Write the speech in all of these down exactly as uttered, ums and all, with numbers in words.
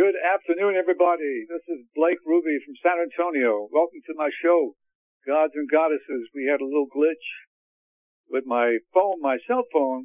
Good afternoon, everybody. This is Blake Ruby from San Antonio. Welcome to my show, Gods and Goddesses. We had a little glitch with my phone, my cell phone.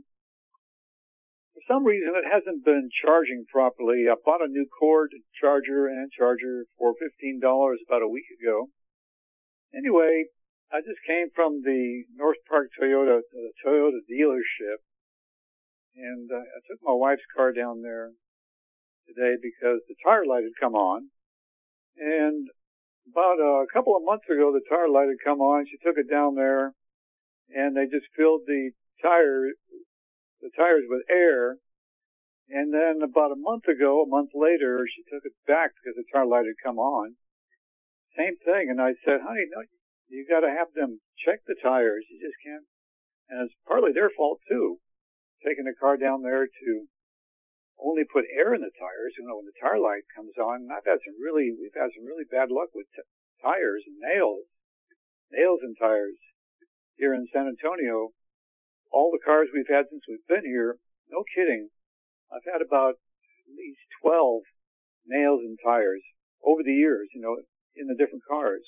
For some reason, it hasn't been charging properly. I bought a new cord charger and charger for fifteen dollars about a week ago. Anyway, I just came from the North Park Toyota, the Toyota dealership, and uh, I took my wife's car down there today because the tire light had come on. And about uh, a couple of months ago, the tire light had come on. She took it down there, and they just filled the tire, the tires with air. And then about a month ago, a month later, she took it back because the tire light had come on. Same thing. And I said, honey, no, you got to have them check the tires. You just can't. And it's partly their fault too, taking the car down there to only put air in the tires. You know, when the tire light comes on, and I've had some really, we've had some really bad luck with t- tires and nails, nails and tires here in San Antonio. All the cars we've had since we've been here, no kidding, I've had about at least twelve nails and tires over the years, you know, in the different cars.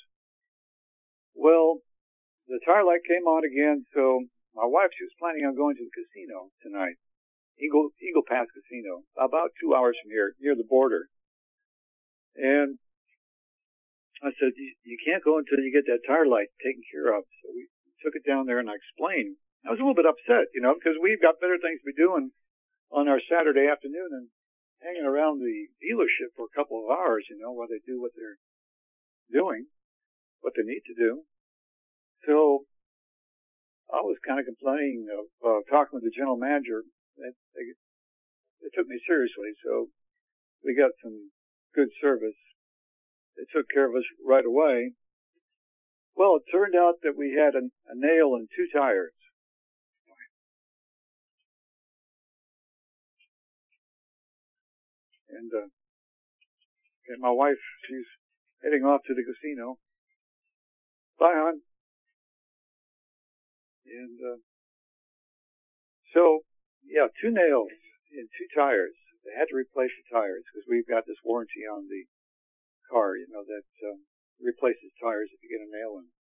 Well, the tire light came on again, so my wife, she was planning on going to the casino tonight. Eagle, Eagle Pass Casino, about two hours from here, near the border. And I said, you, you can't go until you get that tire light taken care of. So we took it down there and I explained. I was a little bit upset, you know, because we've got better things to be doing on our Saturday afternoon than hanging around the dealership for a couple of hours, you know, while they do what they're doing, what they need to do. So I was kind of complaining of uh, talking with the general manager. They, they, they took me seriously, so we got some good service. They took care of us right away. Well, it turned out that we had a, a nail in two tires. And, uh, and my wife, she's heading off to the casino. Bye, hon. And, uh, so, yeah, two nails in two tires. They had to replace the tires because we've got this warranty on the car, you know, that um, replaces tires if you get a nail in.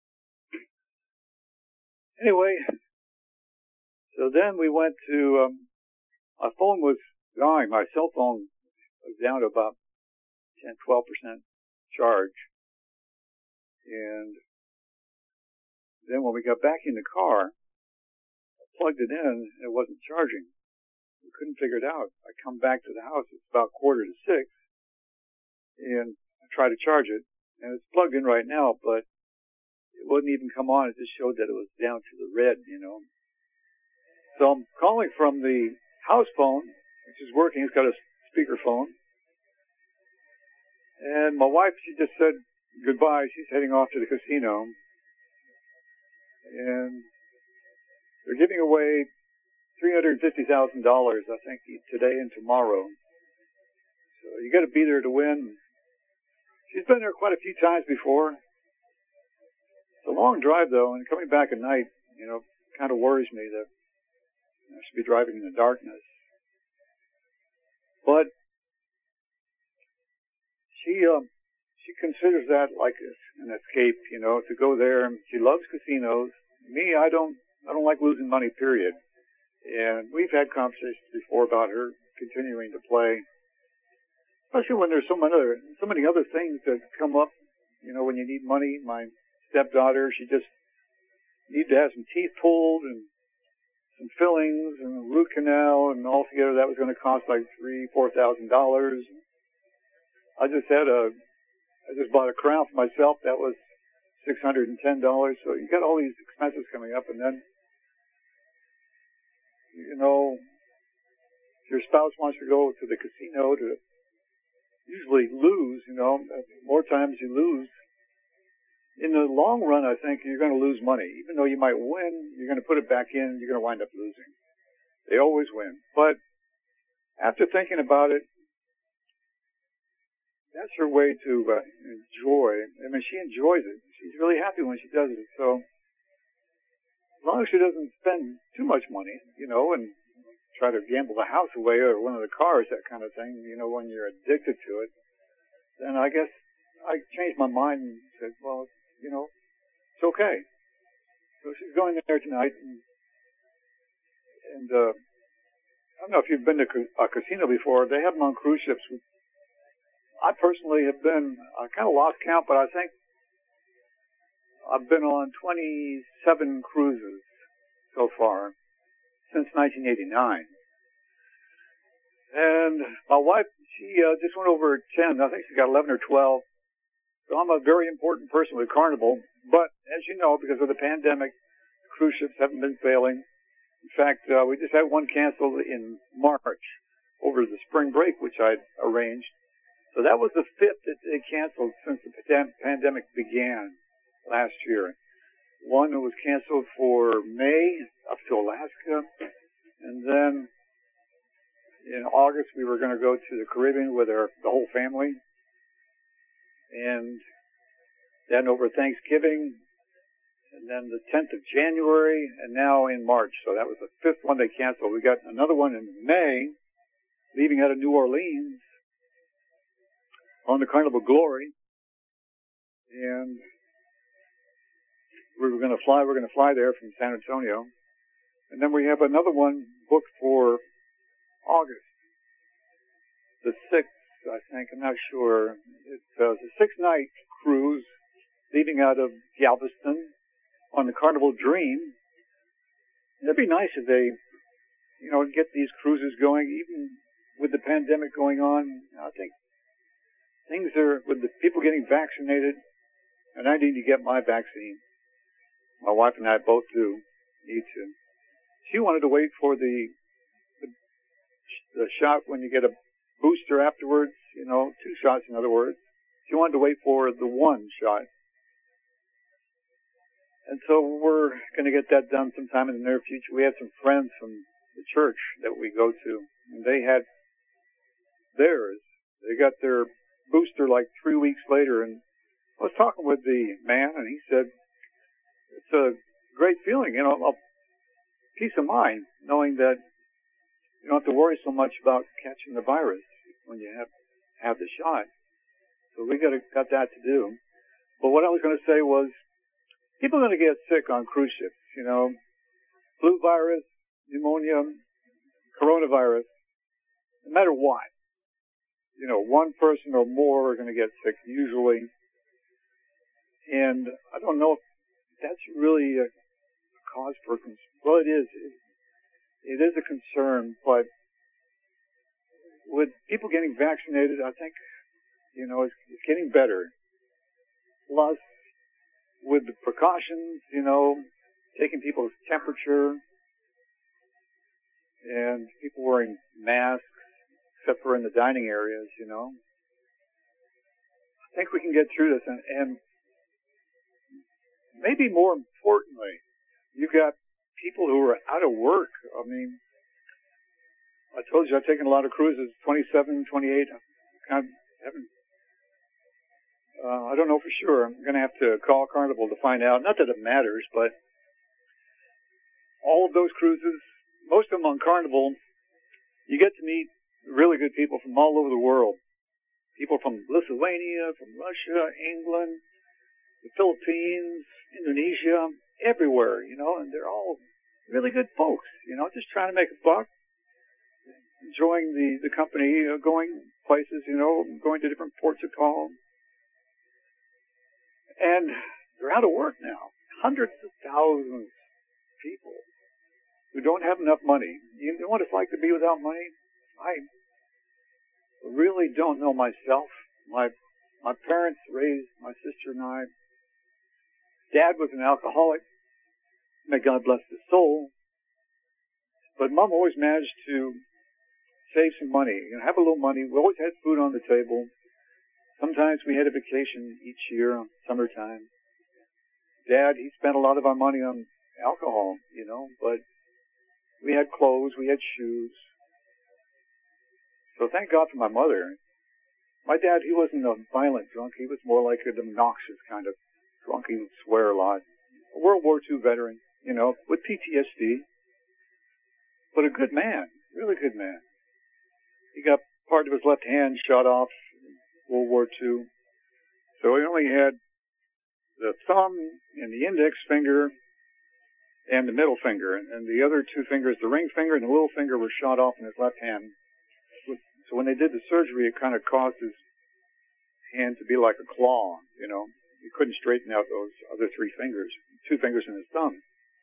Anyway, so then we went to, um, my phone was dying. My cell phone was down to about ten, twelve percent charge. And then when we got back in the car, I plugged it in and it wasn't charging. We couldn't figure it out. I come back to the house. It's about quarter to six, and I try to charge it, and it's plugged in right now, but it wouldn't even come on. It just showed that it was down to the red, you know. So I'm calling from the house phone, which is working. It's got a speaker phone, and my wife, she just said goodbye. She's heading off to the casino, and they're giving away three hundred fifty thousand dollars, I think, today and tomorrow. So you got to be there to win. She's been there quite a few times before. It's a long drive, though, and coming back at night, you know, kind of worries me that I should be driving in the darkness. But she, um, she considers that like an escape, you know, to go there. She loves casinos. Me, I don't, I don't like losing money, period. And we've had conversations before about her continuing to play, especially when there's so many other, so many other things that come up. You know, when you need money, my stepdaughter, she just needed to have some teeth pulled and some fillings and a root canal, and altogether that was going to cost like three, four thousand dollars. I just had a, I just bought a crown for myself that was six hundred and ten dollars. So you got all these expenses coming up, and then, you know, if your spouse wants to go to the casino to usually lose, you know, more times you lose. In the long run, I think you're going to lose money. Even though you might win, you're going to put it back in, you're going to wind up losing. They always win. But after thinking about it, that's her way to uh, enjoy. I mean, she enjoys it. She's really happy when she does it. So as long as she doesn't spend too much money, you know, and try to gamble the house away or one of the cars, that kind of thing, you know, when you're addicted to it. Then I guess I changed my mind and said, well, you know, it's okay. So she's going there tonight, and, and uh, I don't know if you've been to a casino before. They have them on cruise ships. I personally have been, I kind of lost count, but I think I've been on twenty-seven cruises so far since nineteen eighty-nine. And my wife, she uh, just went over ten. I think she got eleven or twelve. So I'm a very important person with Carnival. But as you know, because of the pandemic, cruise ships haven't been sailing. In fact, uh, we just had one canceled in March over the spring break, which I'd arranged. So that was the fifth that they canceled since the pandemic began last year. One was canceled for May up to Alaska. And then in August, we were going to go to the Caribbean with our, the whole family. And then over Thanksgiving, and then the tenth of January, and now in March. So that was the fifth one they canceled. We got another one in May, leaving out of New Orleans on the Carnival Glory. And we were going to fly, we're going to fly there from San Antonio. And then we have another one booked for August, the sixth, I think. I'm not sure. It's uh, a six-night cruise leaving out of Galveston on the Carnival Dream. It'd be nice if they, you know, get these cruises going, even with the pandemic going on. I think things are, with the people getting vaccinated, and I need to get my vaccine. My wife and I both do need to. She wanted to wait for the, the the shot when you get a booster afterwards, you know, two shots in other words. She wanted to wait for the one shot. And so we're going to get that done sometime in the near future. We had some friends from the church that we go to, and they had theirs. They got their booster like three weeks later, and I was talking with the man, and he said, it's a great feeling, you know, a peace of mind, knowing that you don't have to worry so much about catching the virus when you have have the shot. So we got got that to do. But what I was going to say was, people are going to get sick on cruise ships. You know, flu virus, pneumonia, coronavirus, no matter what. You know, one person or more are going to get sick usually. And I don't know if that's really a cause for concern. Well, it is. It, it is a concern, but with people getting vaccinated, I think, you know, it's, it's getting better. Plus, with the precautions, you know, taking people's temperature and people wearing masks, except for in the dining areas, you know. I think we can get through this, and, and maybe more importantly, you've got people who are out of work. I mean, I told you I've taken a lot of cruises, twenty-seven, twenty-eight. I kind of haven't, uh, I don't know for sure. I'm going to have to call Carnival to find out. Not that it matters, but all of those cruises, most of them on Carnival, you get to meet really good people from all over the world. People from Lithuania, from Russia, England, the Philippines, Indonesia, everywhere, you know, and they're all really good folks, you know, just trying to make a buck, enjoying the, the company, you know, going places, you know, going to different ports of call. And they're out of work now. Hundreds of thousands of people who don't have enough money. You know what it's like to be without money? I really don't know myself. My my parents raised my sister and I. Dad was an alcoholic. May God bless his soul. But Mom always managed to save some money, you know, have a little money. We always had food on the table. Sometimes we had a vacation each year, summertime. Dad, he spent a lot of our money on alcohol, you know, but we had clothes, we had shoes. So thank God for my mother. My dad, he wasn't a violent drunk. He was more like an obnoxious kind of drunk. He would swear a lot. A World War Two veteran, you know, with P T S D. But a good man, Really good man. He got part of his left hand shot off in World War Two. So he only had the thumb and the index finger and the middle finger. And the other two fingers, the ring finger and the little finger, were shot off in his left hand. So when they did the surgery, it kind of caused his hand to be like a claw, you know. He couldn't straighten out those other three fingers, two fingers and his thumb.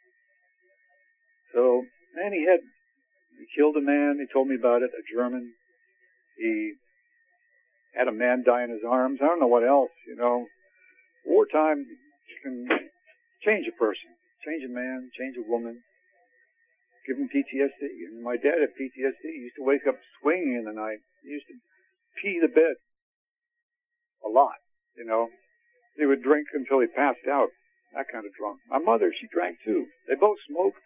So, and he had, he killed a man, he told me about it, a German. He had a man die in his arms. I don't know what else, you know. Wartime can change a person, change a man, change a woman, give him P T S D. And my dad had P T S D. He used to wake up swinging in the night. He used to pee the bed a lot, you know. He would drink until he passed out, that kind of drunk. My mother, she drank too. They both smoked.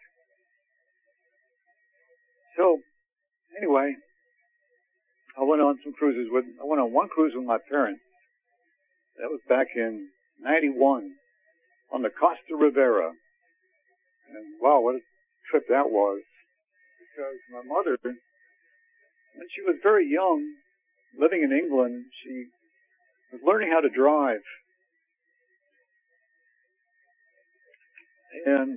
So, anyway, I went on some cruises with, I went on one cruise with my parents. That was back in ninety-one on the Costa Rivera. And wow, what a trip that was. Because my mother, when she was very young, living in England, she was learning how to drive. And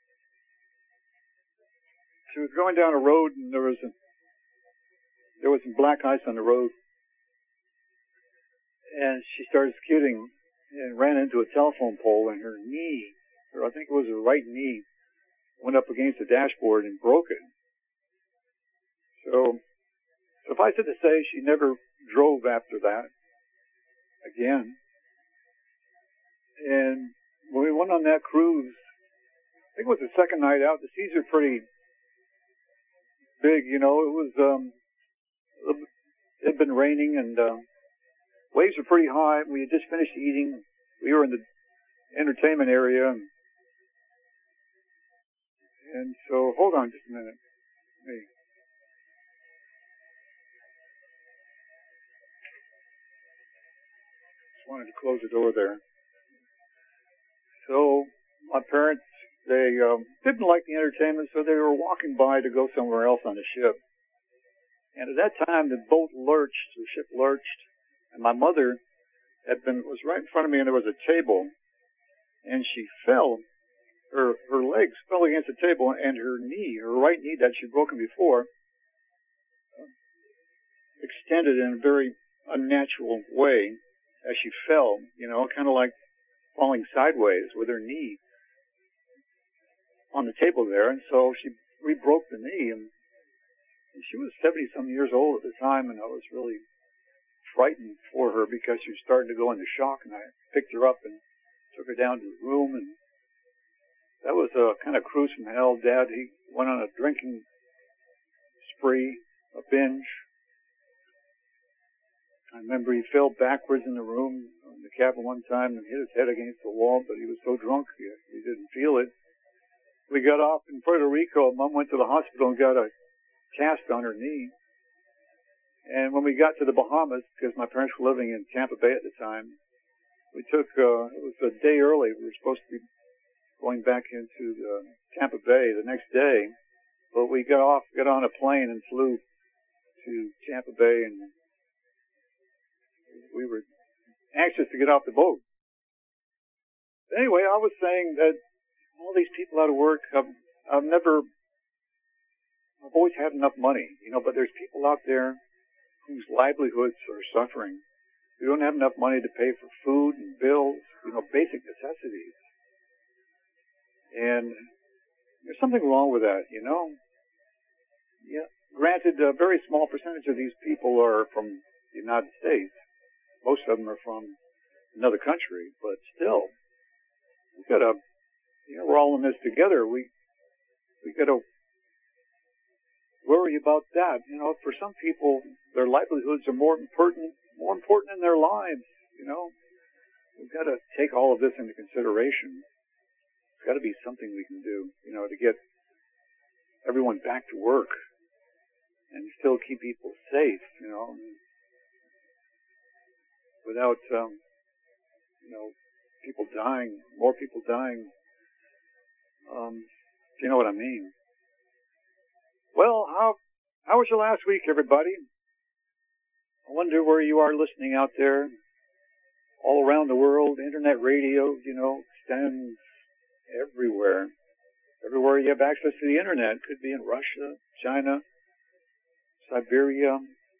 she was going down a road, and there was a, there was some black ice on the road. And she started skidding and ran into a telephone pole, and her knee, or I think it was her right knee, went up against the dashboard and broke it. So, suffice it to say, she never drove after that again. And when we went on that cruise, I think it was the second night out, the seas are pretty big, you know. It was, um, it had been raining, and uh, waves were pretty high. We had just finished eating. We were in the entertainment area. And, and so, hold on just a minute. Hey. Just wanted to close the door there. So, my parents, they um, didn't like the entertainment, so they were walking by to go somewhere else on the ship. And at that time, the boat lurched, the ship lurched, and my mother had been, was right in front of me, and there was a table, and she fell. Her her legs fell against the table, and her knee, her right knee that she'd broken before, uh, extended in a very unnatural way as she fell, you know, kind of like falling sideways with her knee on the table there. And so she re-broke the knee, and, and she was seventy-some years old at the time, and I was really frightened for her because she was starting to go into shock, and I picked her up and took her down to the room, and that was a kind of cruise from hell. Dad, he went on a drinking spree, a binge. I remember he fell backwards in the room, in the cabin one time, and hit his head against the wall, but he was so drunk he, he didn't feel it. We got off in Puerto Rico. Mom went to the hospital and got a cast on her knee. And when we got to the Bahamas, because my parents were living in Tampa Bay at the time, we took, uh, it was a day early. We were supposed to be going back into the Tampa Bay the next day. But we got off, got on a plane and flew to Tampa Bay, and we were anxious to get off the boat. Anyway, I was saying that all these people out of work, I've, I've never, I've always had enough money, you know, but there's people out there whose livelihoods are suffering. We don't have enough money to pay for food and bills, you know, basic necessities. And there's something wrong with that, you know. Yeah, granted, a very small percentage of these people are from the United States. Most of them are from another country, but still, we've got to, you know, we're all in this together. We, we got to worry about that. You know, for some people, their livelihoods are more important, more important in their lives. You know, we've got to take all of this into consideration. There's got to be something we can do, you know, to get everyone back to work and still keep people safe, you know, without, um, you know, people dying, more people dying. Um, if you know what I mean. Well, how How was your last week, everybody? I wonder where you are listening out there. All around the world, internet radio, you know, extends everywhere. Everywhere you have access to the internet. Could be in Russia, China, Siberia,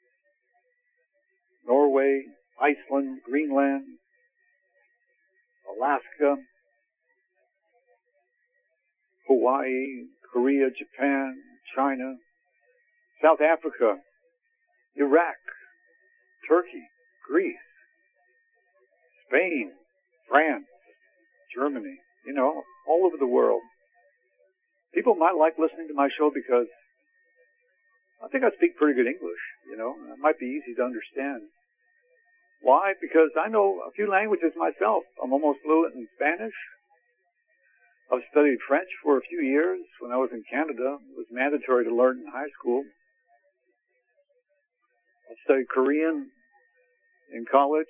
Norway, Iceland, Greenland, Alaska, Hawaii, Korea, Japan, China, South Africa, Iraq, Turkey, Greece, Spain, France, Germany, you know, all over the world. People might like listening to my show because I think I speak pretty good English, you know. It might be easy to understand. Why? Because I know a few languages myself. I'm almost fluent in Spanish. I've studied French for a few years when I was in Canada. It was mandatory to learn in high school. I studied Korean in college.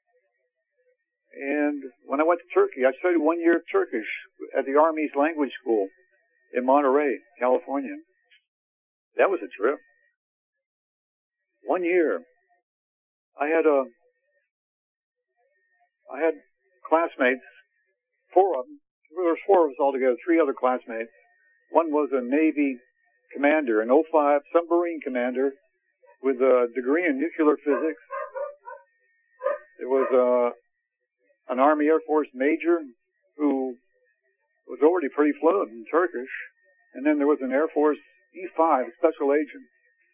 And when I went to Turkey, I studied one year of Turkish at the Army's language school in Monterey, California. That was a trip. One year. I had a, I had classmates, four of them. There were four of us altogether, three other classmates. One was a Navy commander, an oh five submarine commander with a degree in nuclear physics. There was a, an Army Air Force major who was already pretty fluent in Turkish. And then there was an Air Force E five special agent.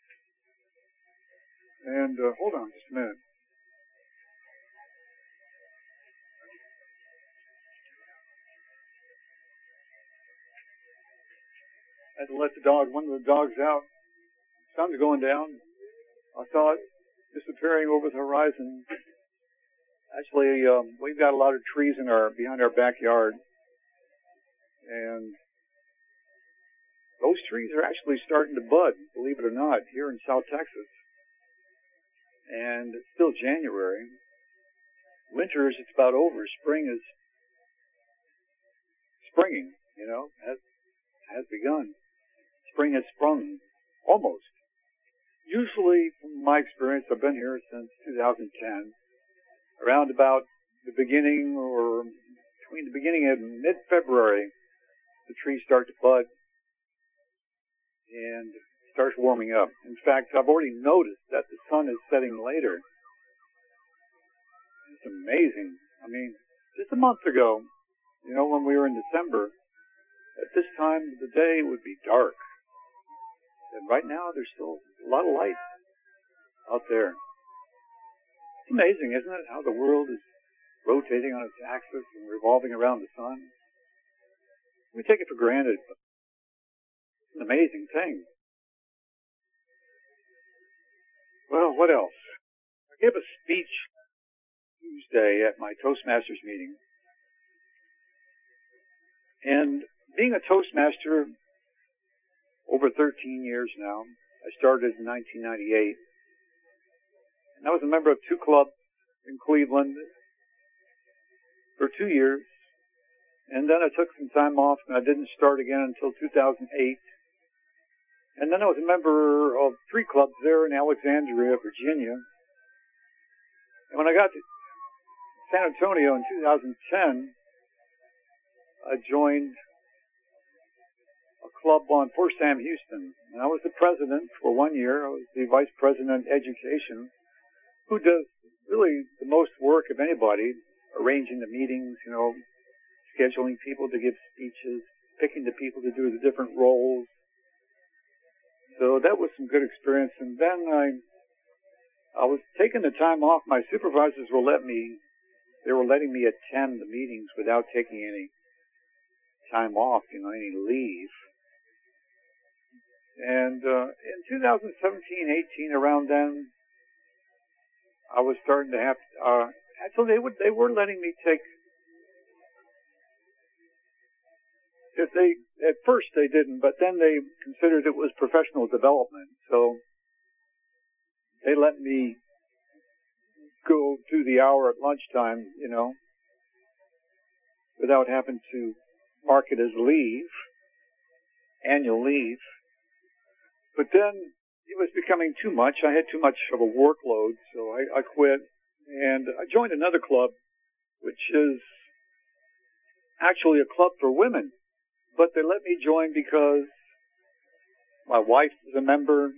And uh, hold on just a minute. I had to let the dog, one of the dogs out. Sun's going down. I saw it disappearing over the horizon. Actually, um, we've got a lot of trees in our behind our backyard, and those trees are actually starting to bud, believe it or not, here in South Texas. And it's still January. Winter is it's about over. Spring is springing, you know, has has begun. Spring has sprung, almost. Usually, from my experience, I've been here since two thousand ten. Around about the beginning or between the beginning and mid-February, the trees start to bud and starts warming up. In fact, I've already noticed that the sun is setting later. It's amazing. I mean, just a month ago, you know, when we were in December, at this time of the day it would be dark. And right now there's still a lot of light out there. It's amazing, isn't it, how the world is rotating on its axis and revolving around the sun? We take it for granted, but it's an amazing thing. Well, what else? I gave a speech Tuesday at my Toastmasters meeting. And being a Toastmaster over thirteen years now, I started in nineteen ninety-eight. And I was a member of two clubs in Cleveland for two years. And then I took some time off and I didn't start again until two thousand eight. And then I was a member of three clubs there in Alexandria, Virginia. And when I got to San Antonio in two thousand ten, I joined a club on Fort Sam Houston. And I was the president for one year. I was the vice president education, who does really the most work of anybody, arranging the meetings, you know, scheduling people to give speeches, picking the people to do the different roles. So that was some good experience. And then I, I was taking the time off. My supervisors were let me, they were letting me attend the meetings without taking any time off, you know, any leave. And uh, in two thousand seventeen, eighteen, around then, I was starting to have. Uh, actually, they would they were letting me take. If they at first they didn't, but then they considered it was professional development, so they let me go do the hour at lunchtime, you know, without having to mark it as leave, annual leave. But then it was becoming too much. I had too much of a workload, so I, I quit. And I joined another club, which is actually a club for women. But they let me join because my wife is a member.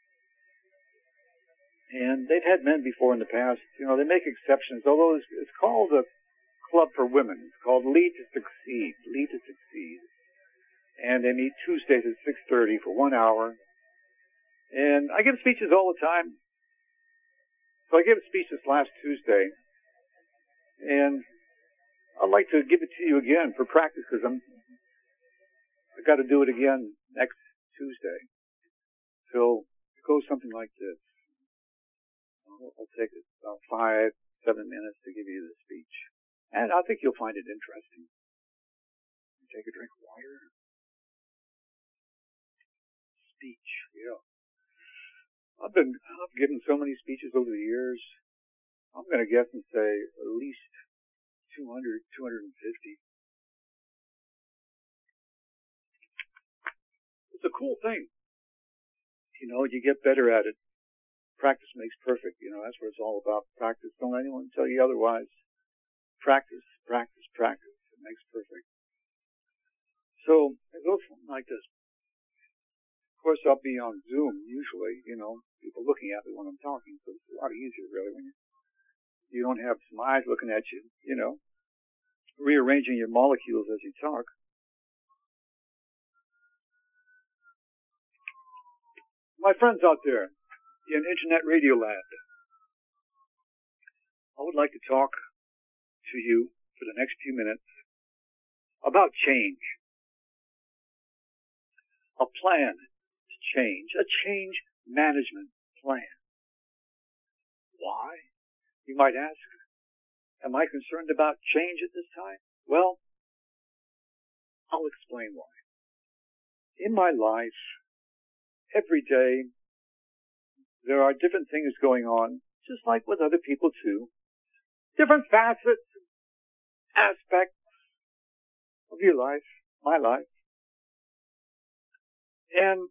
And they've had men before in the past. You know, they make exceptions, although it's, it's called a club for women. It's called Lead to Succeed. Lead to Succeed. And they meet Tuesdays at six thirty for one hour. And I give speeches all the time. So I gave a speech this last Tuesday. And I'd like to give it to you again for practice because I'm, I got to do it again next Tuesday. So it goes something like this. I'll, I'll take about five, seven minutes to give you the speech. And I think you'll find it interesting. Take a drink of water. Speech, yeah. I've been, I've given so many speeches over the years. I'm going to guess and say at least two hundred, two hundred fifty. It's a cool thing. You know, you get better at it. Practice makes perfect. You know, that's what it's all about. Practice. Don't let anyone tell you otherwise. Practice, practice, practice. It makes perfect. So, it goes like this. Of course, I'll be on Zoom usually, you know, people looking at me when I'm talking, so it's a lot easier really when you, you don't have some eyes looking at you, you know, rearranging your molecules as you talk. My friends out there in Internet Radio Land, I would like to talk to you for the next few minutes about change. A plan. Change, a change management plan. Why? You might ask, am I concerned about change at this time? Well, I'll explain why. In my life, every day, there are different things going on, just like with other people too. Different facets, aspects of your life, my life. And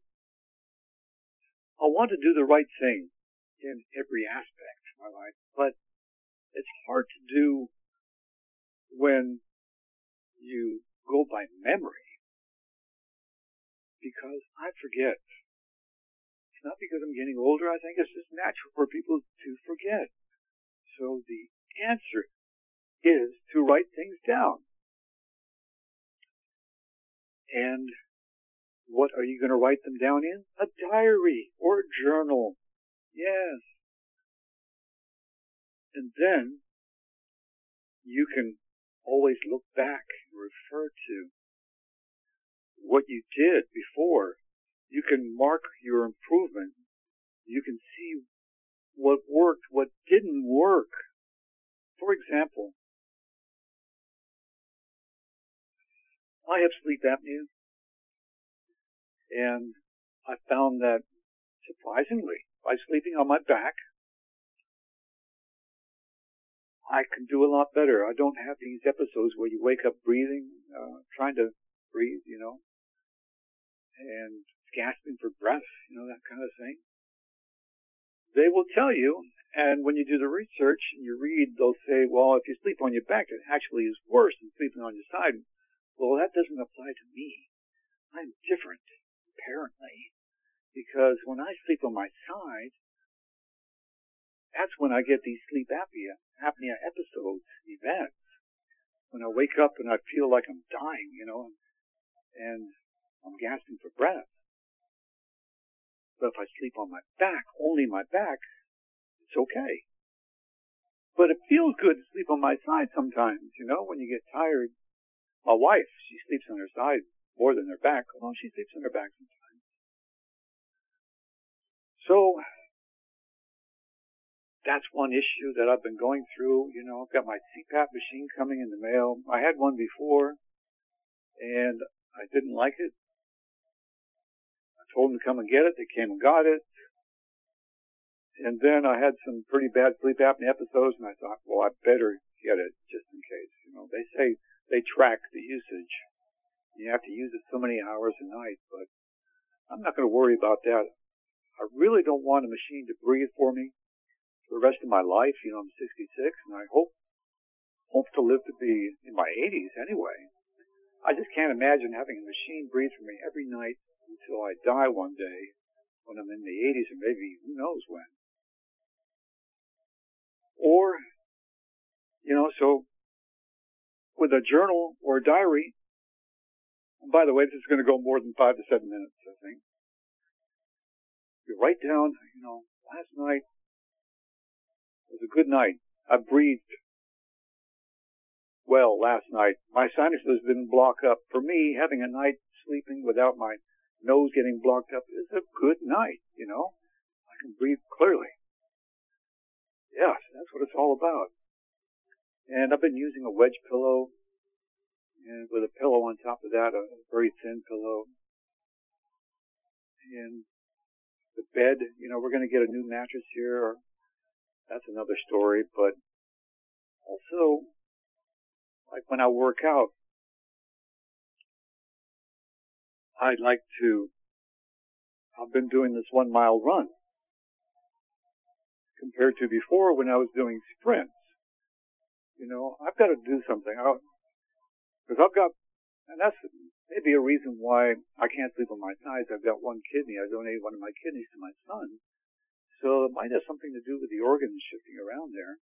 I want to do the right thing in every aspect of my life, but it's hard to do when you go by memory because I forget. It's not because I'm getting older. I think it's just natural for people to forget. So the answer is to write things down. And what are you going to write them down in? A diary or a journal. Yes. And then you can always look back and refer to what you did before. You can mark your improvement. You can see what worked, what didn't work. For example, I have sleep apnea. And I found that, surprisingly, by sleeping on my back, I can do a lot better. I don't have these episodes where you wake up breathing, uh, trying to breathe, you know, and gasping for breath, you know, that kind of thing. They will tell you, and when you do the research and you read, they'll say, well, if you sleep on your back, it actually is worse than sleeping on your side. Well, that doesn't apply to me. I'm different. Apparently, because when I sleep on my side, that's when I get these sleep apnea, apnea episodes, events. When I wake up and I feel like I'm dying, you know, and I'm gasping for breath. But if I sleep on my back, only my back, it's okay. But it feels good to sleep on my side sometimes, you know, when you get tired. My wife, she sleeps on her side more than her back, although she sleeps on her back sometimes. So, that's one issue that I've been going through. You know, I've got my C PAP machine coming in the mail. I had one before, and I didn't like it. I told them to come and get it. They came and got it. And then I had some pretty bad sleep apnea episodes, and I thought, well, I better get it just in case. You know, they say they track the usage. You have to use it so many hours a night, but I'm not going to worry about that. I really don't want a machine to breathe for me for the rest of my life. You know, I'm sixty-six, and I hope hope to live to be in my eighties anyway. I just can't imagine having a machine breathe for me every night until I die one day when I'm in the eighties, or maybe who knows when. Or, you know, so with a journal or a diary, and by the way, this is going to go more than five to seven minutes, I think. You write down, you know, last night was a good night. I breathed well last night. My sinuses didn't block up. For me, having a night sleeping without my nose getting blocked up is a good night, you know. I can breathe clearly. Yes, that's what it's all about. And I've been using a wedge pillow, and with a pillow on top of that, a very thin pillow. And the bed, you know, we're going to get a new mattress here. That's another story. But also, like when I work out, I'd like to, I've been doing this one mile run compared to before when I was doing sprints. You know, I've got to do something. Because I've got, and that's maybe a reason why I can't sleep on my sides. I've got one kidney. I donated one of my kidneys to my son. So it might have something to do with the organs shifting around there.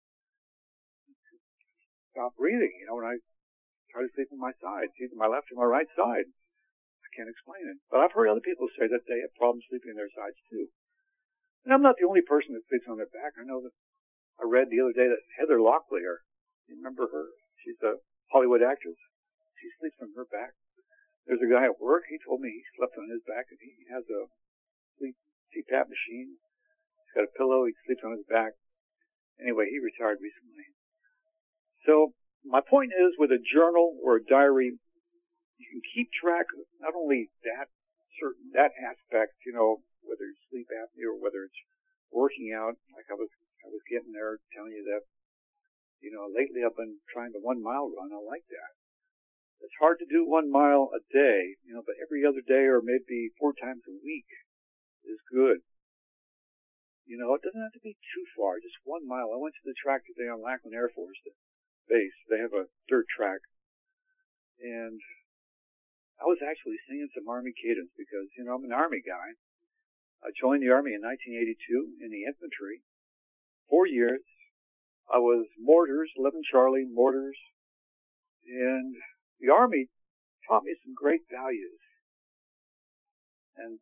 Stop breathing, you know, when I try to sleep on my sides, either my left or my right side. I can't explain it. But I've heard other people say that they have problems sleeping on their sides too. And I'm not the only person that sleeps on their back. I know that I read the other day that Heather Locklear, you remember her? She's a Hollywood actress. She sleeps on her back. There's a guy at work, he told me he slept on his back, and he has a sleep C PAP machine. He's got a pillow, he sleeps on his back. Anyway, he retired recently. So my point is, with a journal or a diary, you can keep track of not only that certain that aspect, you know, whether it's sleep apnea or whether it's working out. Like I was, I was getting there, telling you that, you know, lately I've been trying the one mile run. I like that. It's hard to do one mile a day, you know, but every other day or maybe four times a week is good. You know, it doesn't have to be too far, just one mile. I went to the track today on Lackland Air Force Base. They have a dirt track. And I was actually singing some Army cadence because, you know, I'm an Army guy. I joined the Army in nineteen eighty-two in the infantry. Four years. I was mortars, eleven Charlie, mortars. And the Army taught me some great values. And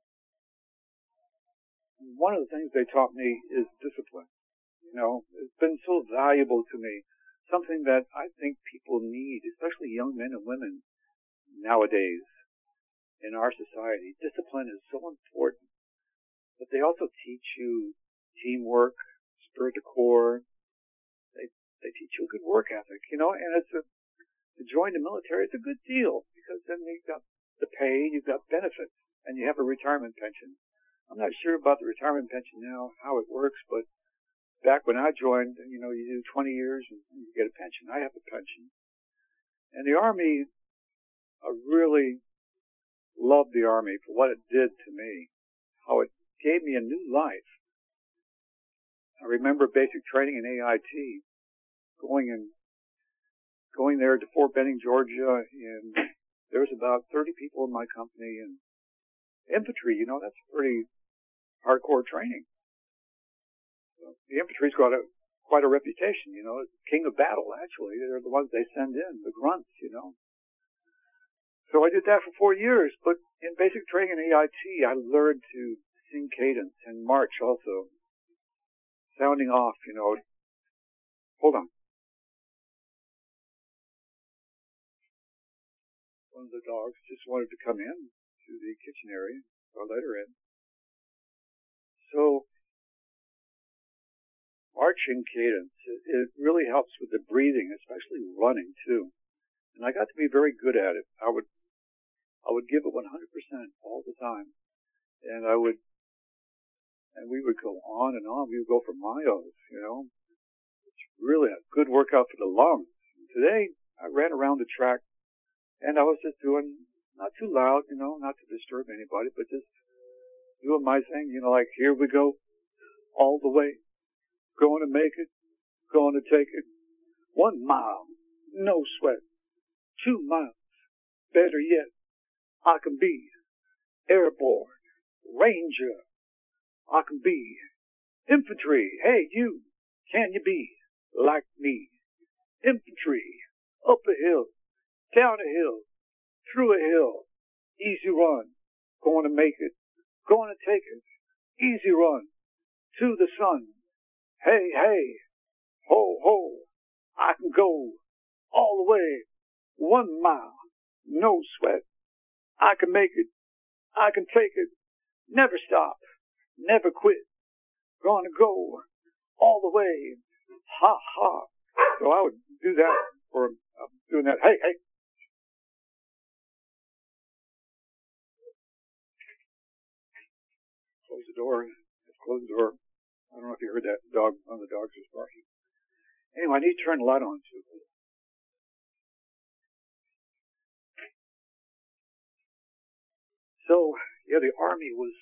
one of the things they taught me is discipline. You know, it's been so valuable to me. Something that I think people need, especially young men and women nowadays in our society. Discipline is so important. But they also teach you teamwork, spirit de corps. They they teach you a good work ethic, you know, and it's a to join the military, it's a good deal because then you've got the pay, you've got benefits, and you have a retirement pension. I'm not sure about the retirement pension now, how it works, but back when I joined, you know, you do twenty years and you get a pension. I have a pension. And the Army, I really loved the Army for what it did to me, how it gave me a new life. I remember basic training in A I T, going and going there to Fort Benning, Georgia, and there was about thirty people in my company, and infantry, you know, that's pretty hardcore training. The infantry's got a, quite a reputation, you know, it's king of battle, actually. They're the ones they send in, the grunts, you know. So I did that for four years, but in basic training in A I T, I learned to sing cadence and march also. Sounding off, you know. Hold on. One of the dogs just wanted to come in to the kitchen area, so I let her in. So, marching cadence, it, it really helps with the breathing, especially running too. And I got to be very good at it. I would, I would give it one hundred percent all the time. And I would, and we would go on and on. We would go for miles, you know. It's really a good workout for the lungs. And today, I ran around the track, and I was just doing, not too loud, you know, not to disturb anybody, but just doing my thing, you know, like here we go, all the way, going to make it, going to take it. One mile, no sweat. Two miles, better yet, I can be airborne, ranger. I can be infantry. Hey, you, can you be like me? Infantry, up a hill, down a hill, through a hill, easy run, going to make it, going to take it, easy run, to the sun. Hey, hey, ho, ho, I can go all the way, one mile, no sweat. I can make it, I can take it, never stop, never quit, gonna go all the way, ha, ha. So I would do that, or uh, doing that, hey, hey. Close the door, just close the door. I don't know if you heard that dog, one of the dogs was barking. Anyway, I need to turn the light on too. So, yeah, the Army was,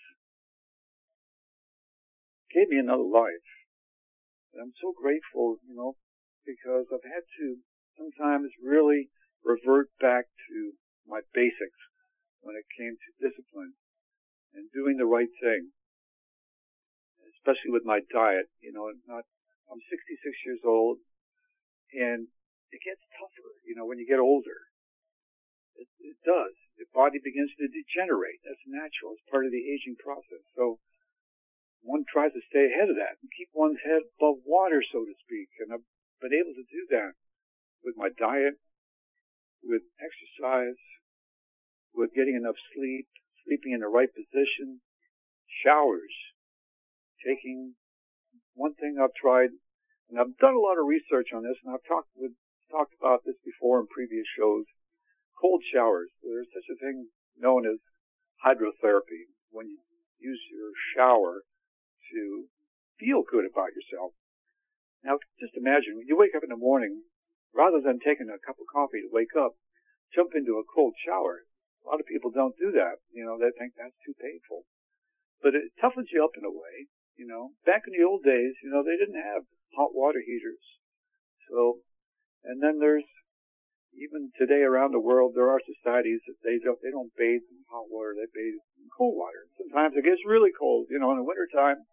gave me another life. And I'm so grateful, you know, because I've had to sometimes really revert back to my basics when it came to discipline and doing the right thing, especially with my diet. You know, not, I'm sixty-six years old, and it gets tougher, you know, when you get older. It, it does. The body begins to degenerate. That's natural. It's part of the aging process. So one tries to stay ahead of that and keep one's head above water, so to speak. And I've been able to do that with my diet, with exercise, with getting enough sleep, sleeping in the right position, showers, taking one thing I've tried, and I've done a lot of research on this, and I've talked with, talked about this before in previous shows. Cold showers. There's such a thing known as hydrotherapy, when you use your shower to feel good about yourself. Now, just imagine, when you wake up in the morning, rather than taking a cup of coffee to wake up, jump into a cold shower. A lot of people don't do that. You know, they think that's too painful. But it toughens you up in a way, you know. Back in the old days, you know, they didn't have hot water heaters. So, and then there's, even today around the world, there are societies that they don't, they don't bathe in hot water, they bathe in cold water. Sometimes it gets really cold, you know, in the wintertime.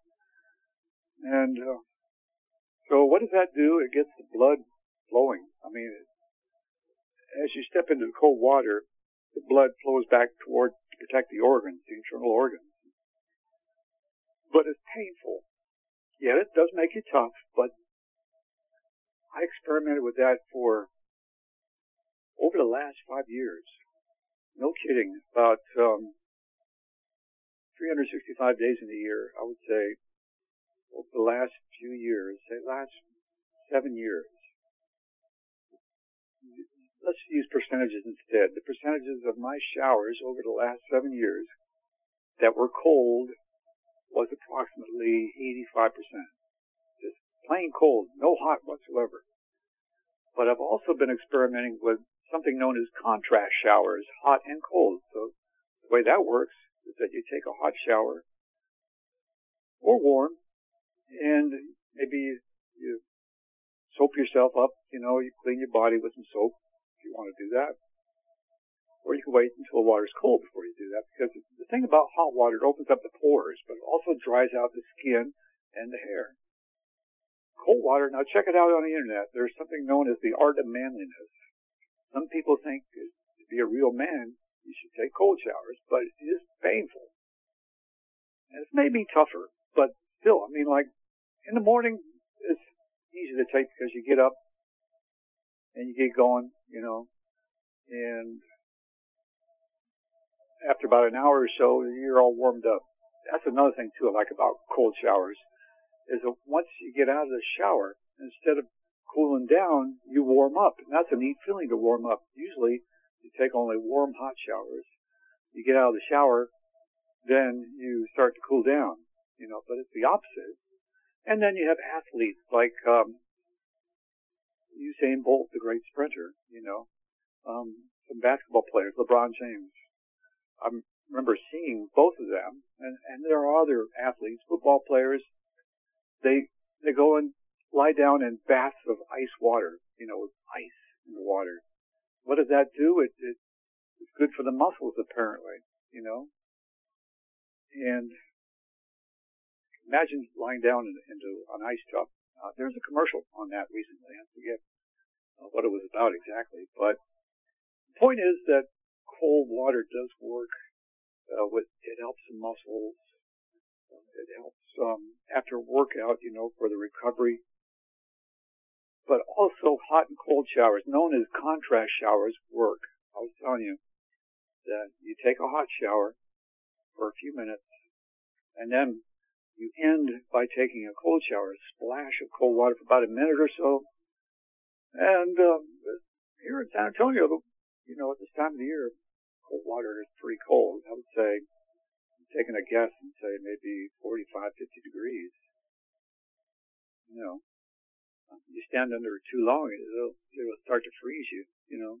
And, uh, so what does that do? It gets the blood flowing. I mean, as you step into the cold water, the blood flows back toward to protect the organs, the internal organs. But it's painful. Yeah, it does make you tough, but I experimented with that for over the last five years. No kidding. About um, three hundred sixty-five days in a year, I would say, over the last few years, say last seven years. Let's use percentages instead. The percentages of my showers over the last seven years that were cold was approximately eighty-five percent. Just plain cold, no hot whatsoever. But I've also been experimenting with something known as contrast showers, hot and cold. So the way that works is that you take a hot shower or warm, and maybe you soap yourself up, you know, you clean your body with some soap if you want to do that. Or you can wait until the water's cold before you do that, because the thing about hot water, it opens up the pores, but it also dries out the skin and the hair. Cold water, now check it out on the internet. There's something known as the art of manliness. Some people think to be a real man, you should take cold showers, but it's just painful. And it's made me tougher, but still, I mean, like, in the morning, it's easy to take because you get up and you get going, you know, and after about an hour or so, you're all warmed up. That's another thing, too, I like about cold showers, is that once you get out of the shower, instead of cooling down, you warm up. And that's a neat feeling to warm up. Usually, you take only warm, hot showers. You get out of the shower, then you start to cool down, you know, but it's the opposite. And then you have athletes like um, Usain Bolt, the great sprinter, you know, um, some basketball players, LeBron James. I'm remember seeing both of them, and, and there are other athletes, football players, they they go and lie down in baths of ice water, you know, with ice in the water. What does that do? It, it it's good for the muscles, apparently, you know. And imagine lying down in, into an ice tub. Uh, there's a commercial on that recently. I forget uh, what it was about exactly, but the point is that cold water does work. Uh, with it helps the muscles. Uh, it helps um, after workout, you know, for the recovery. But also hot and cold showers, known as contrast showers, work. I was telling you that you take a hot shower for a few minutes, and then you end by taking a cold shower, a splash of cold water for about a minute or so. And um, here in San Antonio, you know, at this time of the year, cold water is pretty cold. I would say, I'm taking a guess and say maybe forty-five, fifty degrees. You know, you stand under it too long, it'll, it'll start to freeze you, you know.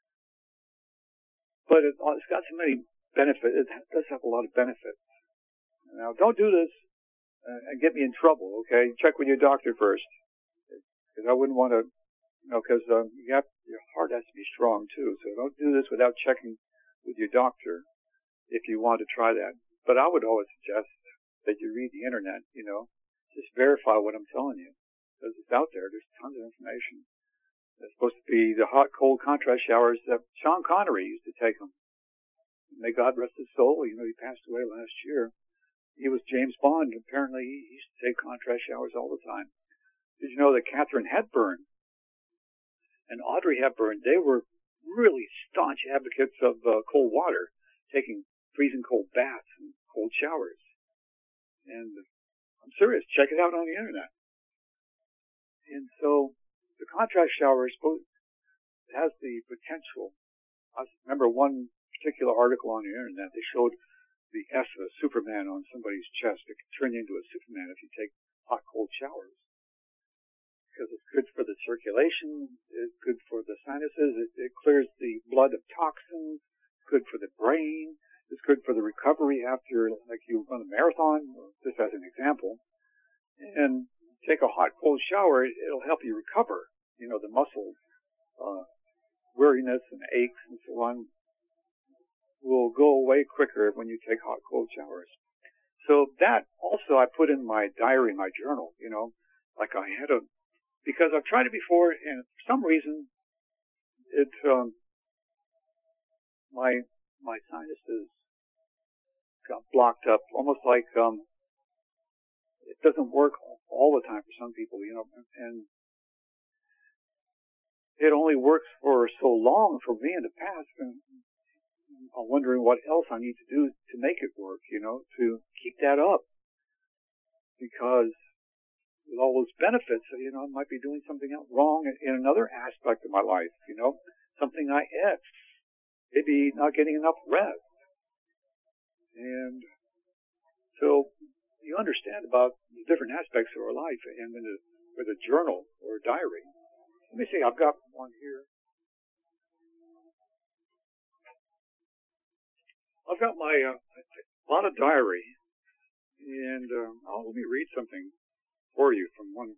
But it, it's got so many benefits. It does have a lot of benefits. Now, don't do this uh, and get me in trouble, okay? Check with your doctor first. Because I wouldn't want to, you know, because um, you have, your heart has to be strong, too. So don't do this without checking with your doctor if you want to try that. But I would always suggest that you read the internet, you know. Just verify what I'm telling you. Because it's out there. There's tons of information. It's supposed to be the hot, cold contrast showers that Sean Connery used to take them. May God rest his soul. You know, he passed away last year. He was James Bond. Apparently, he used to take contrast showers all the time. Did you know that Katharine Hepburn and Audrey Hepburn, they were really staunch advocates of uh, cold water, taking freezing cold baths and cold showers. And I'm serious. Check it out on the internet. And so the contrast shower is supposed, has the potential. I remember one particular article on the internet. They showed the S of a Superman on somebody's chest. It can turn you into a Superman if you take hot, cold showers. Because it's good for the circulation, it's good for the sinuses, it, it clears the blood of toxins, good for the brain, it's good for the recovery after, like, you run a marathon, just as an example. And take a hot, cold shower, it'll help you recover. You know, the muscles, uh, weariness and aches and so on will go away quicker when you take hot, cold showers. So that also I put in my diary, my journal, you know, like I had a, because I've tried it before and for some reason it, um, my, my sinuses got blocked up, almost like, um, it doesn't work all the time for some people, you know, and it only works for so long for me in the past, and I'm wondering what else I need to do to make it work, you know, to keep that up. Because with all those benefits, you know, I might be doing something else wrong in another aspect of my life, you know, something I ate, maybe not getting enough rest. And so you understand about the different aspects of our life, and in a, with a journal or a diary. Let me see, I've got one here. I've got my, uh, a lot of diary, and uh, oh, let me read something for you from one.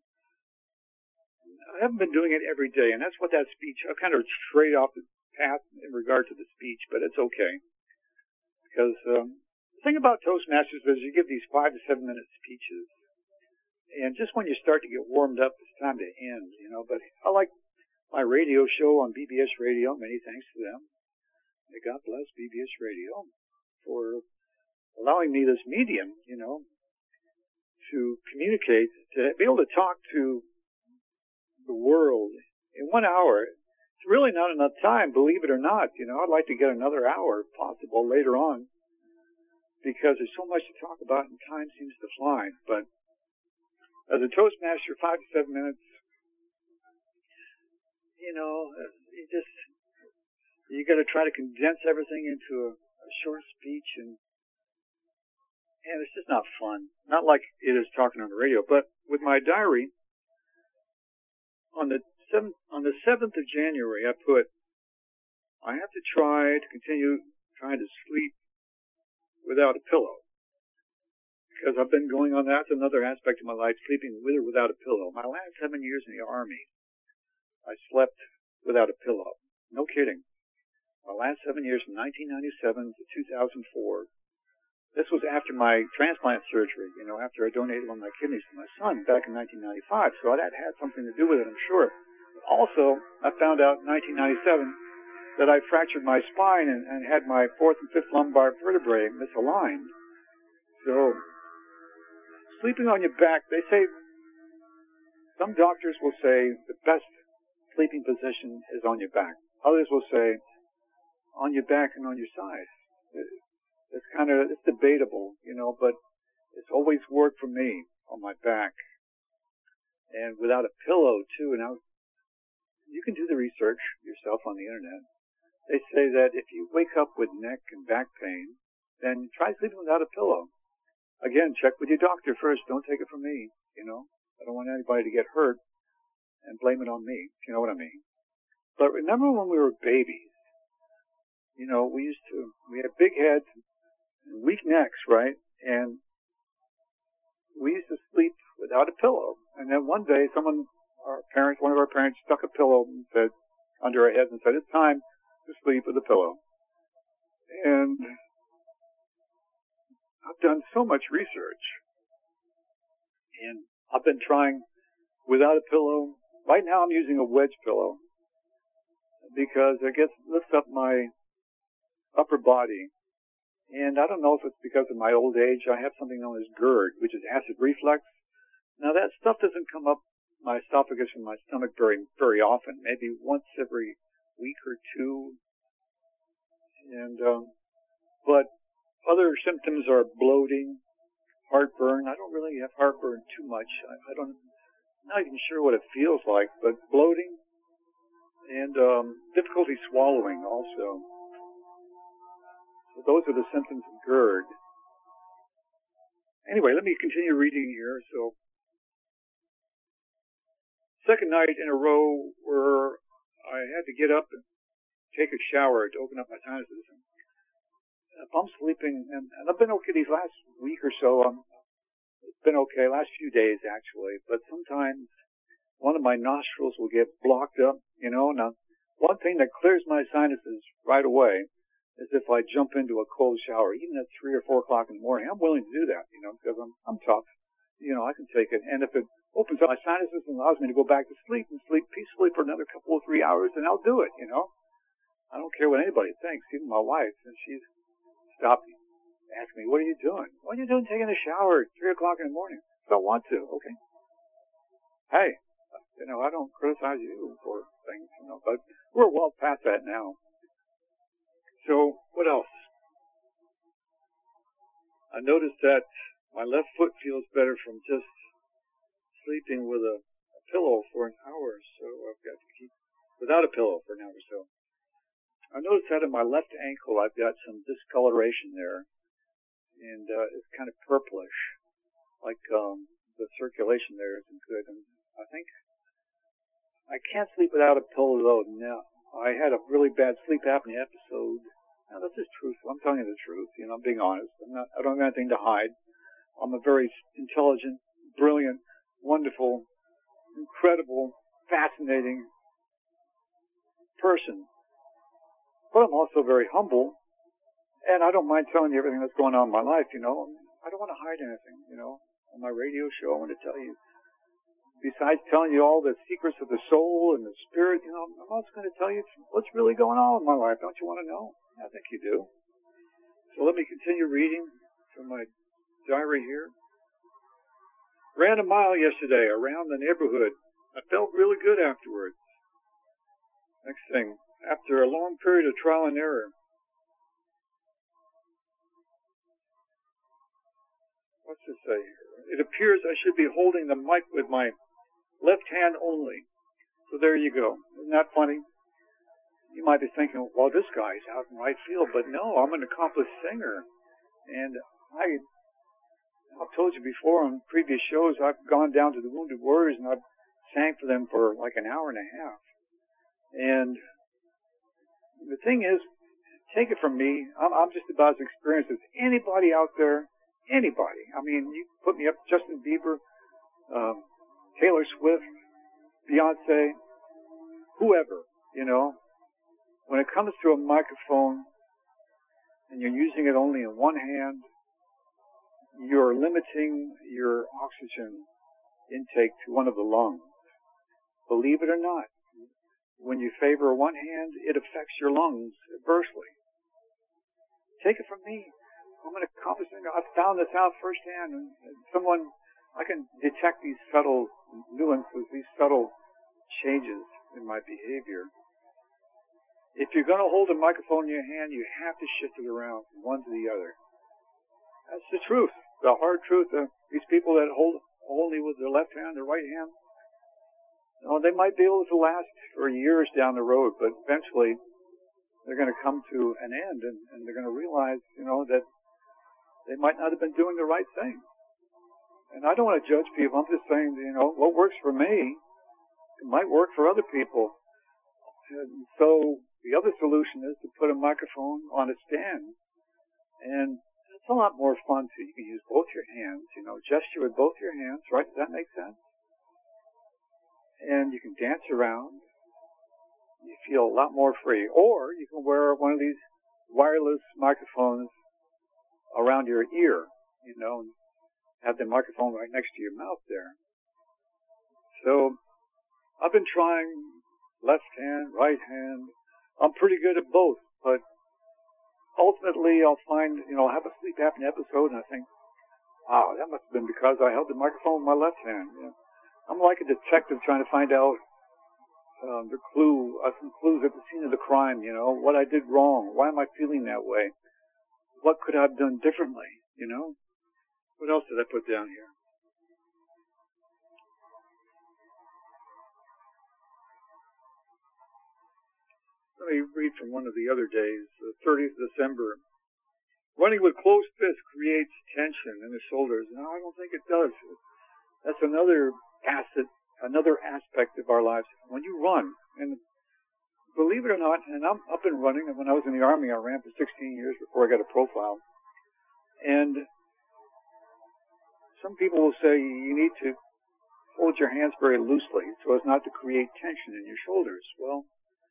I haven't been doing it every day, and that's what that speech, I kind of strayed off the path in regard to the speech, but it's okay. Because um, the thing about Toastmasters is you give these five to seven minute speeches, and just when you start to get warmed up, it's time to end, you know. But I like my radio show on B B S Radio. Many thanks to them. May God bless B B S Radio for allowing me this medium, you know, to communicate, to be able to talk to the world in one hour. It's really not enough time, believe it or not. You know, I'd like to get another hour, if possible, later on, because there's so much to talk about and time seems to fly. But as a Toastmaster, five to seven minutes, you know, you just, you got to try to condense everything into a, a short speech, and and it's just not fun. Not like it is talking on the radio. But with my diary, on the seventh, on the seventh of January, I put, I have to try to continue trying to sleep without a pillow. Because I've been going on, that's another aspect of my life, sleeping with or without a pillow. My last seven years in the Army, I slept without a pillow. No kidding. My last seven years from nineteen ninety-seven to two thousand four. This was after my transplant surgery, you know, after I donated one of my kidneys to my son back in nineteen ninety-five. So that had something to do with it, I'm sure. Also, I found out in nineteen ninety-seven that I fractured my spine and, and had my fourth and fifth lumbar vertebrae misaligned. So, sleeping on your back, they say, some doctors will say the best sleeping position is on your back. Others will say on your back and on your side. It's kind of, it's debatable, you know, but it's always worked for me on my back. And without a pillow, too. Now, you can do the research yourself on the internet. They say that if you wake up with neck and back pain, then try sleeping without a pillow. Again, check with your doctor first. Don't take it from me, you know. I don't want anybody to get hurt and blame it on me, if you know what I mean. But remember when we were babies, you know, we used to, we had big heads, weak necks, right? And we used to sleep without a pillow. And then one day, someone, our parents, one of our parents, stuck a pillow and said under our heads and said, "It's time to sleep with a pillow." And I've done so much research, and I've been trying without a pillow. Right now, I'm using a wedge pillow because it gets lifts up my upper body. And I don't know if it's because of my old age. I have something known as GERD, which is acid reflux. Now, that stuff doesn't come up my esophagus and my stomach very, very often, maybe once every week or two. And, um, but other symptoms are bloating, heartburn. I don't really have heartburn too much. I, I don't, I'm not even sure what it feels like, but bloating and, um, difficulty swallowing also. So those are the symptoms of GERD. Anyway, let me continue reading here. So, second night in a row where I had to get up and take a shower to open up my sinuses. If I'm sleeping, and, and I've been okay these last week or so, um, it's been okay, last few days actually, but sometimes one of my nostrils will get blocked up, you know. Now, one thing that clears my sinuses right away is if I jump into a cold shower, even at three or four o'clock in the morning. I'm willing to do that, you know, because I'm I'm tough. You know, I can take it. And if it opens up my sinuses and allows me to go back to sleep and sleep peacefully for another couple or three hours, then I'll do it, you know. I don't care what anybody thinks, even my wife. And she's stopped me, asked me, "What are you doing?" "What are you doing taking a shower at three o'clock in the morning?" "I don't want to." "Okay." Hey, you know, I don't criticize you for things, you know, but we're well past that now. So, what else? I noticed that my left foot feels better from just sleeping with a, a pillow for an hour or so. I've got to keep without a pillow for an hour or so. I noticed that in my left ankle, I've got some discoloration there, and uh, it's kind of purplish, like um, the circulation there isn't good. And I think I can't sleep without a pillow, though. Now, I had a really bad sleep apnea episode. Now, this is truthful. I'm telling you the truth. You know, I'm being honest. I'm not, I don't have anything to hide. I'm a very intelligent, brilliant, wonderful, incredible, fascinating person. But I'm also very humble, and I don't mind telling you everything that's going on in my life, you know. I don't want to hide anything, you know. On my radio show, I want to tell you, besides telling you all the secrets of the soul and the spirit, you know, I'm also going to tell you what's really going on in my life. Don't you want to know? I think you do. So let me continue reading from my diary here. Ran a mile yesterday around the neighborhood. I felt really good afterwards. Next thing, after a long period of trial and error. What's this say here? It appears I should be holding the mic with my left hand only. So there you go. Isn't that funny? You might be thinking, well, this guy's out in right field. But no, I'm an accomplished singer. And I, I've told you before on previous shows, I've gone down to the Wounded Warriors and I've sang for them for like an hour and a half. And the thing is, take it from me, I'm, I'm just about as experienced as anybody out there. Anybody. I mean, you put me up Justin Bieber, um, Taylor Swift, Beyonce, whoever, you know. When it comes to a microphone and you're using it only in one hand, you're limiting your oxygen intake to one of the lungs. Believe it or not, when you favor one hand, it affects your lungs adversely. Take it from me. I'm an accomplished singer. I've found this out firsthand. And someone, I can detect these subtle nuances, these subtle changes in my behavior. If you're going to hold a microphone in your hand, you have to shift it around from one to the other. That's the truth, the hard truth. Uh, these people that hold only with their left hand, their right hand, you know, they might be able to last for years down the road, but eventually they're going to come to an end, and, and they're going to realize, you know, that they might not have been doing the right thing. And I don't want to judge people. I'm just saying, you know, what works for me, it might work for other people. And so the other solution is to put a microphone on a stand. And it's a lot more fun too. You can use both your hands, you know, gesture with both your hands, right? Does that make sense? And you can dance around. You feel a lot more free. Or you can wear one of these wireless microphones around your ear, you know, and have the microphone right next to your mouth there. So I've been trying left hand, right hand. I'm pretty good at both, but ultimately I'll find, you know, I'll have a sleep apnea episode and I think, wow, that must have been because I held the microphone with my left hand. You know? I'm like a detective trying to find out um, the clue, uh, some clues at the scene of the crime, you know, what I did wrong. Why am I feeling that way? What could I have done differently, you know? What else did I put down here? Let me read from one of the other days, the thirtieth of December. Running with closed fists creates tension in the shoulders. No, I don't think it does. That's another asset, another aspect of our lives. When you run, and believe it or not, and I'm up and running, and when I was in the Army, I ran for sixteen years before I got a profile. And some people will say you need to hold your hands very loosely so as not to create tension in your shoulders. Well,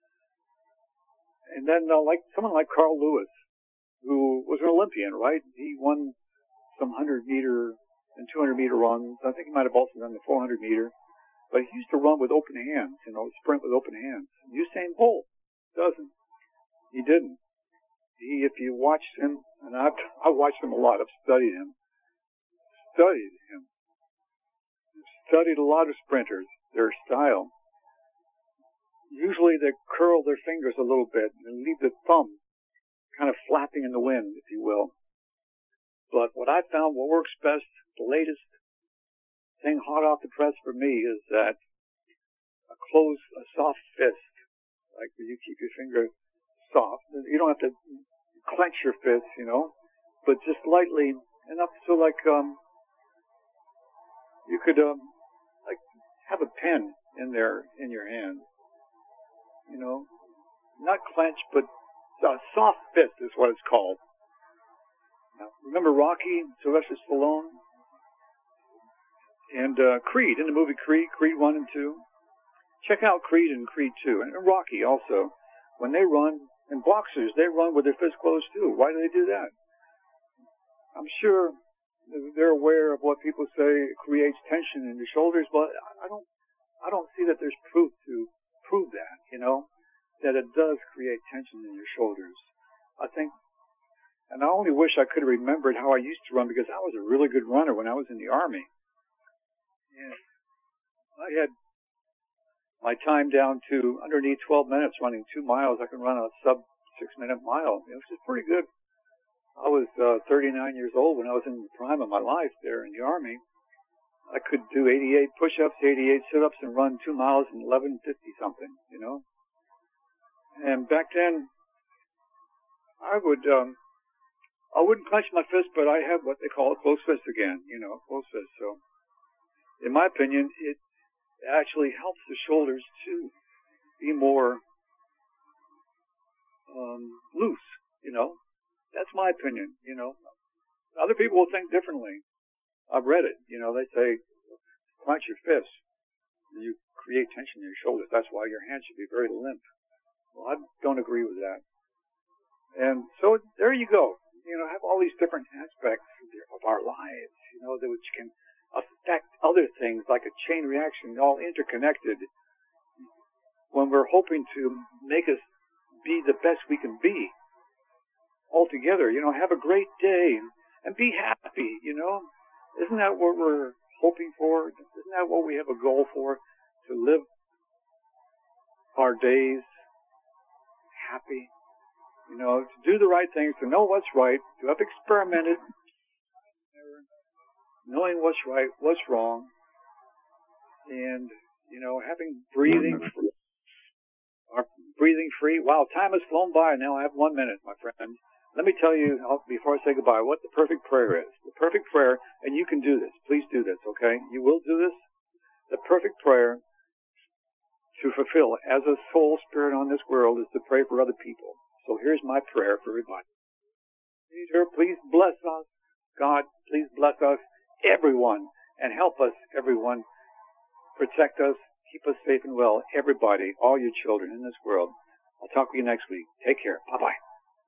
and then uh, like someone like Carl Lewis, who was an Olympian, right? He won some one hundred meter and two hundred meter runs. I think he might have also done the four hundred meter. But he used to run with open hands, you know, sprint with open hands. Usain Bolt doesn't. He didn't. He, if you watched him, and I've, I've watched him a lot, I've studied him, studied him, studied a lot of sprinters, their style. Usually they curl their fingers a little bit and leave the thumb kind of flapping in the wind, if you will. But what I found, what works best, the latest thing hot off the press for me is that a close, a soft fist, like where you keep your finger soft. You don't have to clench your fist, you know, but just lightly enough so like um you could um like have a pen in there in your hand, you know, not clench, but a soft fist is what it's called. Now, remember Rocky, Sylvester Stallone, and uh, Creed in the movie Creed, Creed one and two. Check out Creed and Creed two, and Rocky also. When they run, and boxers, they run with their fists closed too. Why do they do that? I'm sure they're aware of what people say creates tension in the shoulders, but I don't, I don't see that there's proof to prove that, you know, that it does create tension in your shoulders. I think, and I only wish I could have remembered how I used to run because I was a really good runner when I was in the Army. And I had my time down to underneath twelve minutes running two miles. I can run a sub six minute mile, which is pretty good. I was uh, thirty-nine years old when I was in the prime of my life there in the Army. I could do eighty-eight push-ups, eighty-eight sit-ups, and run two miles in eleven fifty something, you know. And back then, I would, um, I wouldn't clench my fist, but I had what they call a closed fist again, you know, closed fist. So, in my opinion, it actually helps the shoulders to be more um, loose, You know, that's my opinion. You know, other people will think differently. I've read it. You know, they say, clench your fists. You create tension in your shoulders. That's why your hands should be very limp. Well, I don't agree with that. And so there you go. You know, have all these different aspects of our lives, you know, that which can affect other things like a chain reaction, all interconnected. When we're hoping to make us be the best we can be altogether, you know, have a great day and, and be happy, you know. Isn't that what we're hoping for? Isn't that what we have a goal for? To live our days happy, you know, to do the right things, to know what's right, to have experimented, knowing what's right, what's wrong, and, you know, having breathing, our breathing free. Wow, time has flown by. Now I have one minute, my friend. Let me tell you, before I say goodbye, what the perfect prayer is. The perfect prayer, and you can do this. Please do this, okay? You will do this. The perfect prayer to fulfill as a soul spirit on this world is to pray for other people. So here's my prayer for everybody. Peter, please bless us. God, please bless us, everyone, and help us, everyone. Protect us, keep us safe and well, everybody, all your children in this world. I'll talk to you next week. Take care. Bye-bye.